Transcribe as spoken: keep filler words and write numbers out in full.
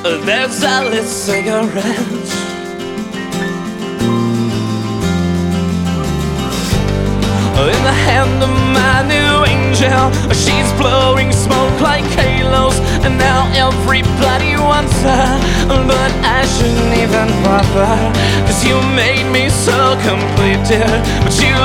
There's a lit cigarette in the hand of my new angel. She's blowing smoke like halos, and now everybody wants her. But I shouldn't even bother, 'cause you made me so complete, dear. But you